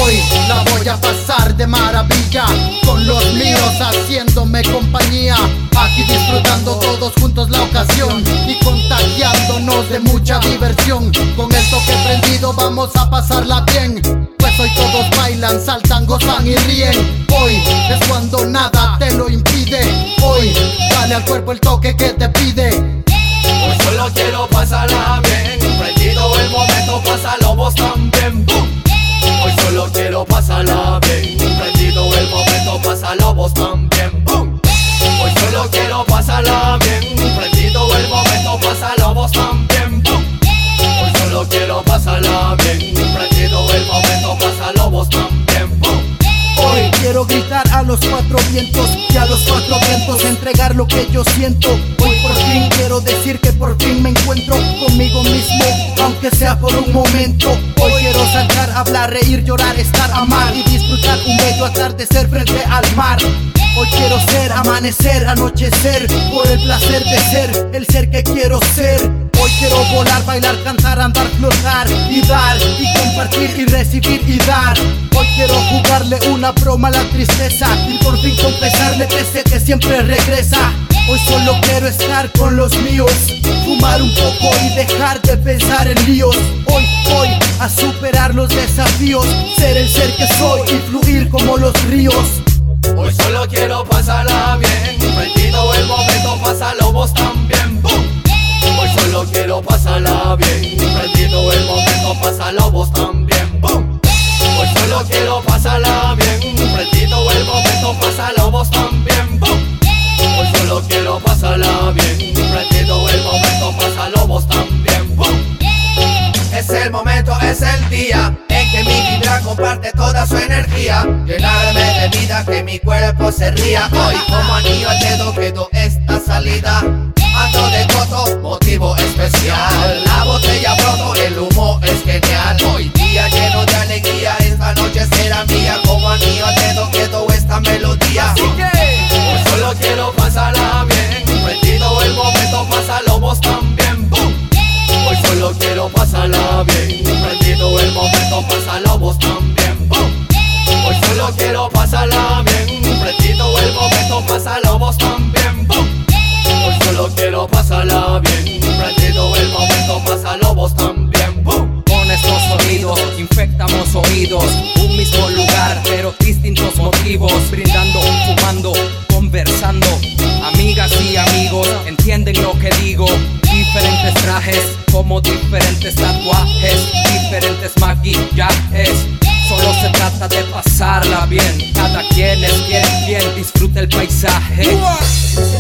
Hoy la voy a pasar de maravilla con los míos haciéndome compañía. Aquí disfrutando todos juntos la ocasión y contagiándonos de mucha diversión. Con el toque prendido vamos a pasarla bien, pues hoy todos bailan, saltan, gozan y ríen. Hoy es cuando nada te lo impide. Hoy dale al cuerpo el toque que te pide. Hoy solo quiero pasarla bien, prendido el momento, pásalo vos también, boom. Hoy solo quiero pasarla bien, prendido el momento, pásalo vos también, boom. Hoy solo quiero pasarla bien, prendido el momento, pásalo vos también, boom. Hoy solo quiero pasarla bien, prendido el momento, pásalo vos también, boom. Hoy quiero gritar a los cuatro vientos y a los cuatro vientos entregar lo que yo siento. Hoy por fin quiero decir que por fin me encuentro conmigo mismo, aunque sea por un momento. Hoy quiero saltar, hablar, reír, llorar, estar, amar y disfrutar un bello atardecer frente al mar. Hoy quiero ser, amanecer, anochecer, por el placer de ser, el ser que quiero ser. Hoy quiero volar, bailar, cantar, andar, flotar y dar y compartir y recibir y dar. Hoy quiero jugarle una broma a la tristeza y por fin confesarle que sé que siempre regresa. Hoy solo quiero estar con los míos, fumar un poco y dejar de pensar en líos. Hoy voy a superar los desafíos, ser el ser que soy y fluir como los ríos. Hoy solo quiero pasarla bien, prendido el momento, pásalo vos también, boom. Hoy solo quiero pasarla bien, prendido el momento, pásalo vos también, boom. Hoy solo quiero pasarla bien, prendido el momento, pásalo vos también, boom. Hoy solo quiero pasarla bien, prendido el momento, pásalo vos también, boom. Es el momento, es el día en que mi vibra comparte toda su energía. Llenarme de vida, que mi cuerpo se ría. Hoy como anillo al dedo quedó esta salida. Ando de coto, motivo especial. La botella broto, el humo es genial. Hoy día lleno de alegría, esta noche será mía. Como anillo al dedo quedó esta melodía. Así que hoy solo quiero pasarla bien, prendido el momento, pásalo vos también, boom. Hoy solo quiero pasarla bien, prendido el momento, pásalo vos también, boom. Hoy solo quiero pasarla bien, prendido el momento, pásalo vos también, boom. Hoy solo quiero pasarla bien, prendido el momento, pásalo vos también, boom. Con estos sonidos infectamos oídos, un mismo lugar pero distintos motivos, brindando, fumando, conversando. Amigas y amigos entienden lo que digo. Diferentes trajes como diferentes tatuajes, diferentes maquillajes. Solo se trata de pasarla bien, cada quien es quien disfruta el paisaje.